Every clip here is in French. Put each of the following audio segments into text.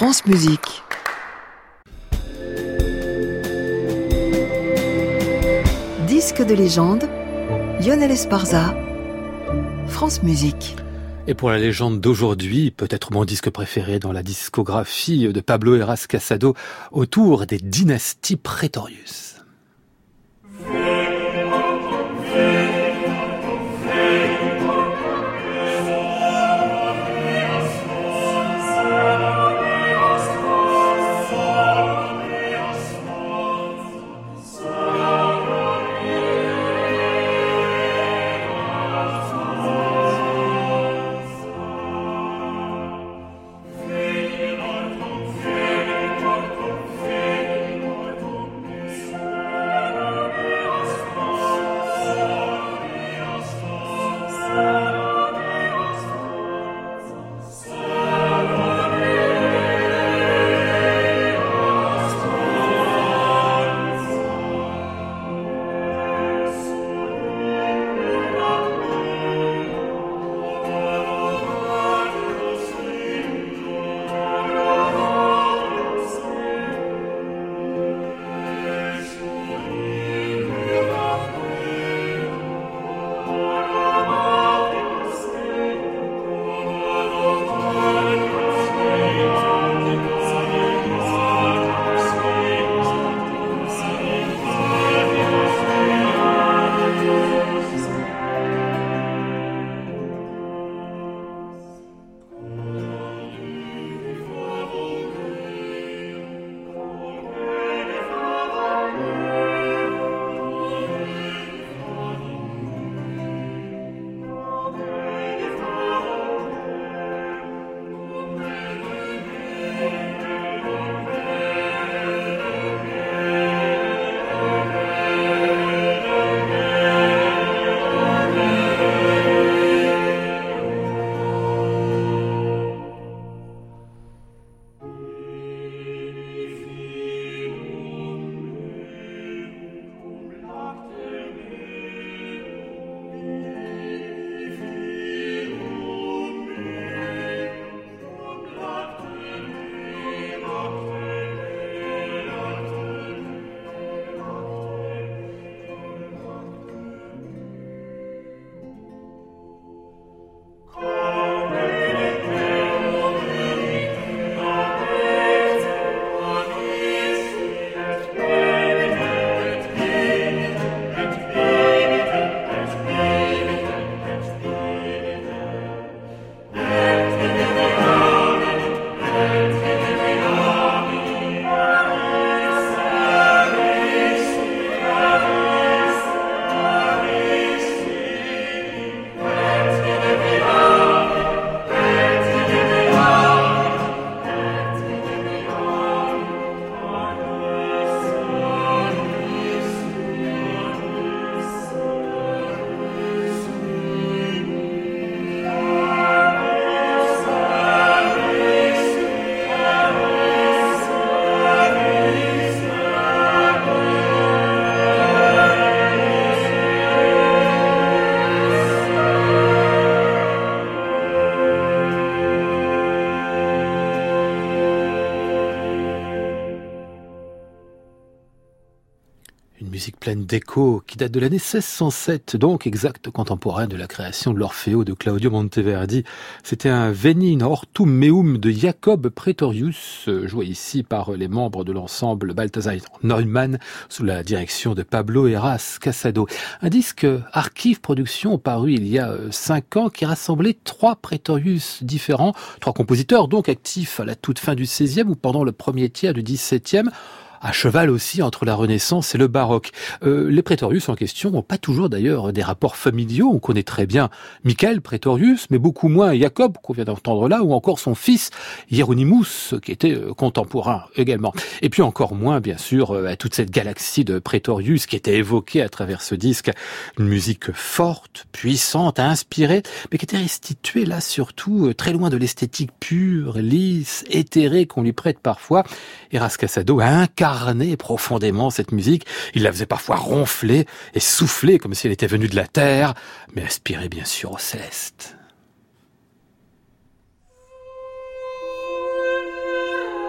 France Musique. Disque de légende, Lionel Esparza, France Musique. Et pour la légende d'aujourd'hui, peut-être mon disque préféré dans la discographie de Pablo Heras Casado, autour des dynasties Praetorius. Pleine d'écho, qui date de l'année 1607, donc exact contemporain de la création de l'Orfeo de Claudio Monteverdi. C'était un Veni in Hortum Meum de Jacob Praetorius, joué ici par les membres de l'ensemble Balthasar Neumann, sous la direction de Pablo Heras Casado. Un disque Archive Productions paru il y a 5 ans, qui rassemblait 3 Praetorius différents, 3 compositeurs donc actifs à la toute fin du XVIe ou pendant le premier tiers du XVIIe, à cheval aussi entre la Renaissance et le baroque. Les Praetorius en question n'ont pas toujours d'ailleurs des rapports familiaux. On connaît très bien Michael Praetorius, mais beaucoup moins Jacob, qu'on vient d'entendre là, ou encore son fils Hieronymus, qui était contemporain également. Et puis encore moins, bien sûr, toute cette galaxie de Praetorius qui était évoquée à travers ce disque. Une musique forte, puissante, inspirée, mais qui était restituée là surtout très loin de l'esthétique pure, lisse, éthérée qu'on lui prête parfois. Heras Casado a incarné profondément cette musique. Il la faisait parfois ronfler et souffler comme si elle était venue de la terre, mais aspirait bien sûr au céleste.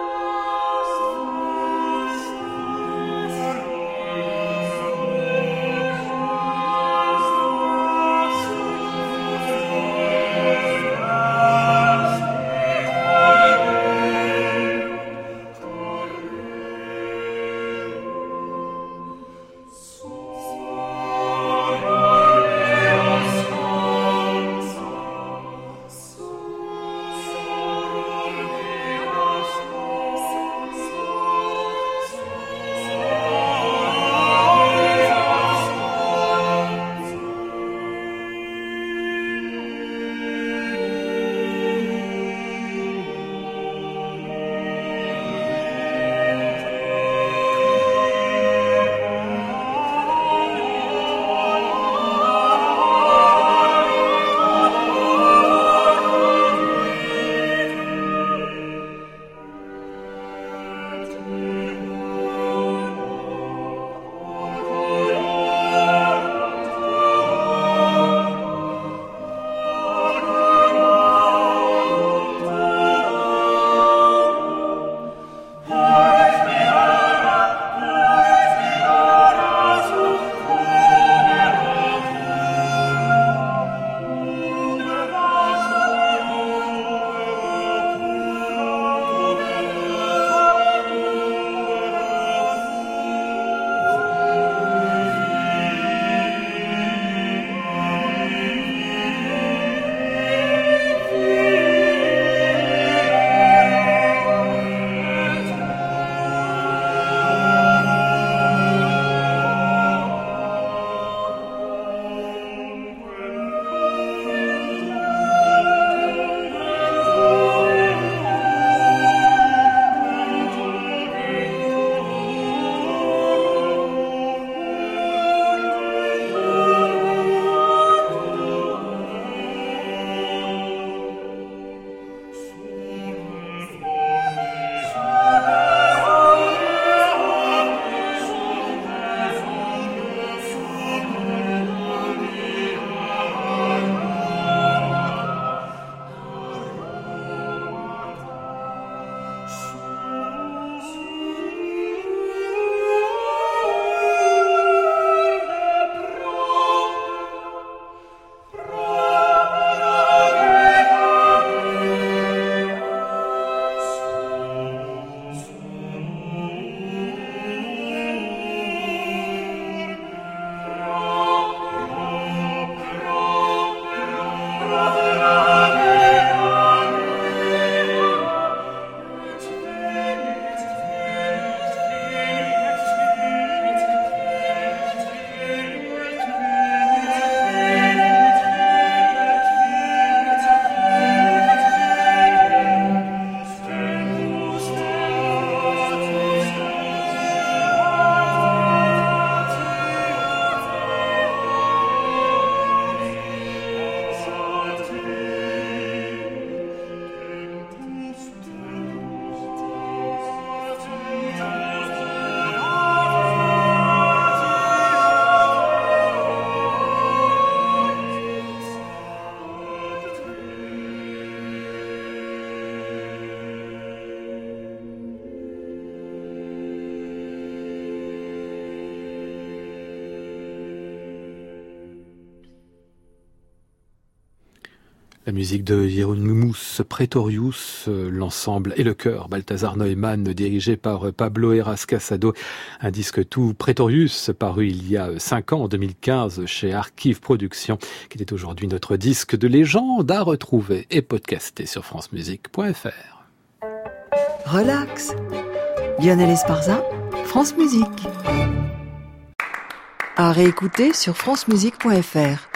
La musique de Hieronymus Praetorius, l'ensemble et le chœur Balthazar Neumann dirigé par Pablo Heras Casado, un disque tout Praetorius paru il y a 5 ans, en 2015, chez Archive Productions, qui est aujourd'hui notre disque de légende à retrouver et podcaster sur francemusique.fr. Relax. Lionel Esparza, France Musique. À réécouter sur francemusique.fr.